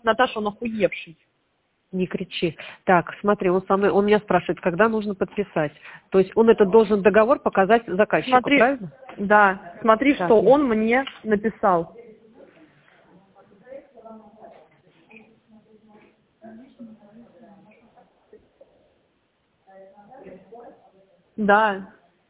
Наташа, он охуевший. Не кричи. Так, смотри, он меня спрашивает, когда нужно подписать. То есть он этот должен договор показать заказчику, Смотри, правильно? да, смотри, Так, что он мне написал. Да.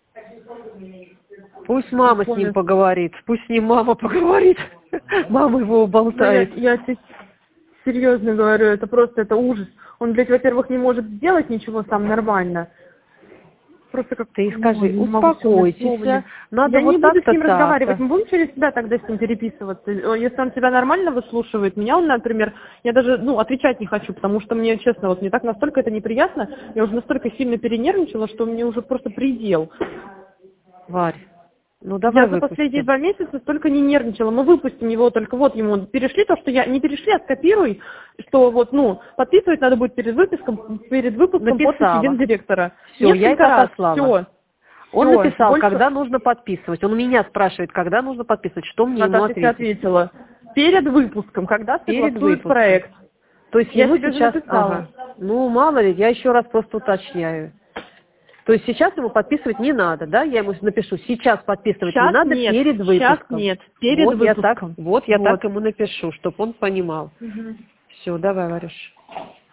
Пусть мама с ним поговорит, пусть с ним мама поговорит. Мама его болтает. Я тебе серьезно говорю, это просто, это ужас. Он, блядь, во-первых, не может сделать ничего сам нормально. Просто как Ты скажи, не могу успокойтесь, надо я вот не буду так-то, с ним разговаривать, так-то. мы будем через себя тогда с ним переписываться. Если он себя нормально выслушивает, меня он, например, я даже, отвечать не хочу, потому что мне, честно, вот мне так настолько это неприятно, я уже настолько сильно перенервничала, что мне уже просто предел. Варь, ну давай Я за последние 2 месяца столько не нервничала. Мы выпустим его, только вот ему перешли то, что я... Не перешли, а скопируй, что вот, подписывать надо будет перед выпуском подписи гендиректора. Все, я это отослала. Все. Он написал, когда нужно подписывать. Он меня спрашивает, когда нужно подписывать. Что мне ему ответить? Наташа, ответила. Перед выпуском, когда согласуют проект. То есть я ему тебе сейчас... написала. Мало ли, я еще раз просто уточняю. То есть сейчас ему подписывать не надо, да? Я ему напишу, сейчас подписывать сейчас не надо, нет, перед выпуском. Сейчас нет, перед выпуском. Я так ему напишу, чтобы он понимал. Все, давай, Варюш.